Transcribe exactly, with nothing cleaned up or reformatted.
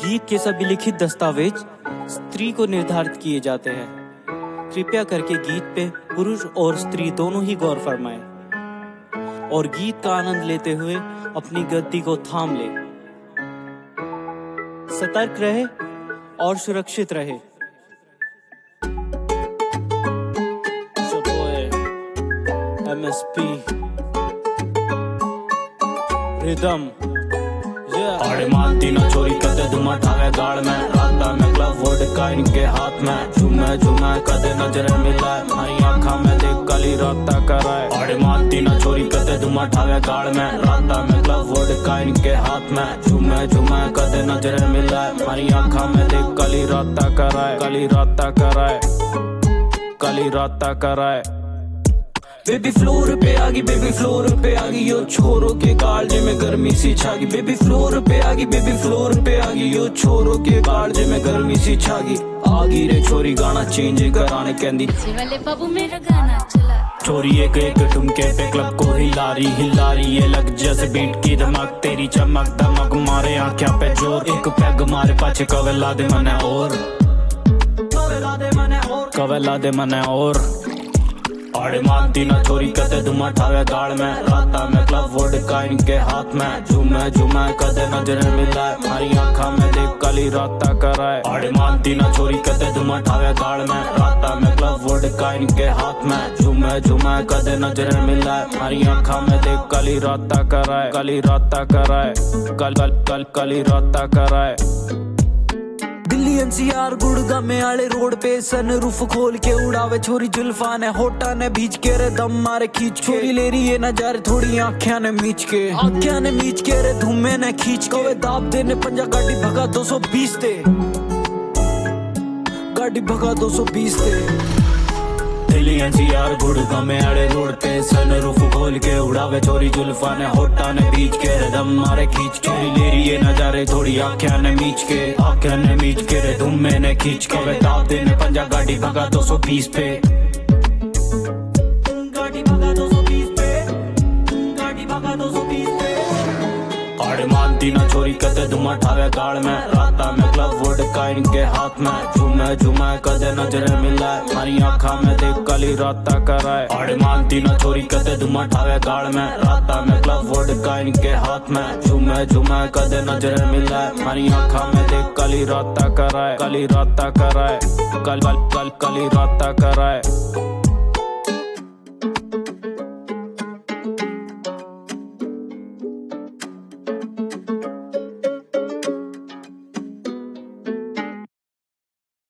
गीत के सभी लिखित दस्तावेज स्त्री को निर्धारित किए जाते हैं। कृपया करके गीत पे पुरुष और स्त्री दोनों ही गौर फरमाएं और गीत का आनंद लेते हुए अपनी गति को थाम ले। सतर्क रहे और सुरक्षित रहे। एम एस पी रिदम आड़े मारती ना चोरी कदे धुमा ठावे गाड़ में राता में क्लब वोडका इनके हाथ में झूमे झूमे कदे नजरें मिलाए मारी आँखा में देख काली राता कराए। आड़े मारती ना चोरी कदे धुमा ठावे गाड़ में राता में क्लब वोडका इनके हाथ में झूमे झूमे कदे नजरें मिलाए मारी आँखा में देख काली राता कराए काली राता कराए काली राता कराए। बेबी फ्लोर पे आगी बेबी फ्लोर पे आगी यो छोरों के कालजे में गर्मी सी छागी। बेबी फ्लोर पे आगी बेबी फ्लोर पे आगी यो छोरों के कालजे में गर्मी सी छागी। आगी रे छोरी गाना चेंज कराने कहंदी वाले बाबू मेरा गाना चला। छोरी एक एक ठुमके पे क्लब को हिलारी हिलारी ये लग जैसे बीट की धमक तेरी चमक दमक मारे आँखों पे जोर एक पैग मारे पाछे कवेला दे मने और कवेला दे मने और कवेला दे मने और। आड़े मारती ना चोरी कदे धुमा ठावे गाड़ में राता में क्लब वोडका इनके हाथ में झूमे झूमे कदे नजरें मिलाए मारी आँखा में देख काली राता कराए। आड़े मारती ना चोरी कदे धुमा ठावे गाड़ में राता में क्लब वोडका इनके हाथ में झूमे झूमे कदे नजरें मिलाए मारी आँखा में देख काली राता कराए काली राता कराए कल कल कल काली राता कराए। दिल्ली एनसीआर गुड़गांव में आले रोड पे सन रूफ खोल के उड़ावे छोरी जुल्फा ने होटा ने भीज के रे दम मारे खींच के छोरी ले रही है नजारे थोड़ी आँखियां ने मीच के आँखियां ने मीच के रे धुमे ने खींच के वे दाब देने पंजा गाड़ी भगा दो सौ बीस ते गाड़ी भगा दो सौ बीस ते। दिल्ली एनसीआर गुड़गांव में आड़े रोड पे सन रूफ खोल के उड़ावे छोरी जुल्फा ने होटा ने बीच के दम मारे खींच के ले रही है नजारे थोड़ी आँखियां ने मीच के आँखियां ने मीच के रे धुम्मे ने खींच के वे दाब देने पंजा गाड़ी भगा दो सौ बीस पे गाड़ी भगा दो सौ बीस पे गाड़ी भगा दो सौ बीस पे। आड़े मानती ना चोरी कदे धुमा ठावे गाड़ में राता में क्लब वोडका इनके हाथ में झूमे झूमे कदे नजरें मिलाए मारी आँखा में देख काली राता कराए। आड़े मानती ना चोरी कदे धुमा ठावे गाड़ में राता में क्लब वोडका इनके हाथ में झूमे झूमे कदे नजरें मिलाए मारी आँखा में देख काली राता कराए काली राता कराए कल कल कल काली राता कराए।